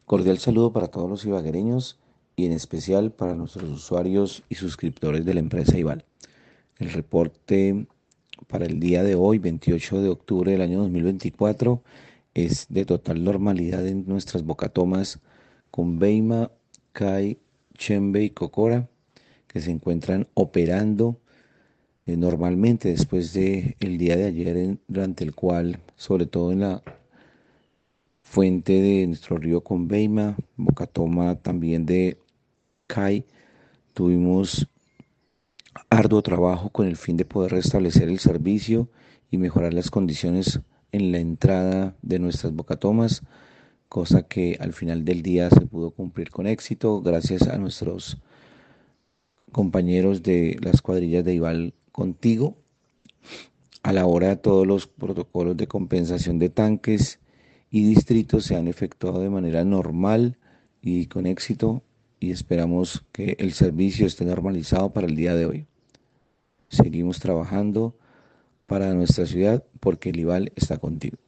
Cordial saludo para todos los ibaguereños y en especial para nuestros usuarios y suscriptores de la empresa Ival. El reporte para el día de hoy, 28 de octubre del año 2024, es de total normalidad en nuestras bocatomas con Beima, Cai, Chembe y Cocora, que se encuentran operando normalmente después de el día de ayer, durante el cual, sobre todo en la fuente de nuestro río Conveima, Bocatoma también de CAI, tuvimos arduo trabajo con el fin de poder restablecer el servicio y mejorar las condiciones en la entrada de nuestras bocatomas, cosa que al final del día se pudo cumplir con éxito gracias a nuestros compañeros de las cuadrillas de Ival Contigo. A la hora, todos los protocolos de compensación de tanques y distritos se han efectuado de manera normal y con éxito, y esperamos que el servicio esté normalizado para el día de hoy. Seguimos trabajando para nuestra ciudad porque el IVAL está contigo.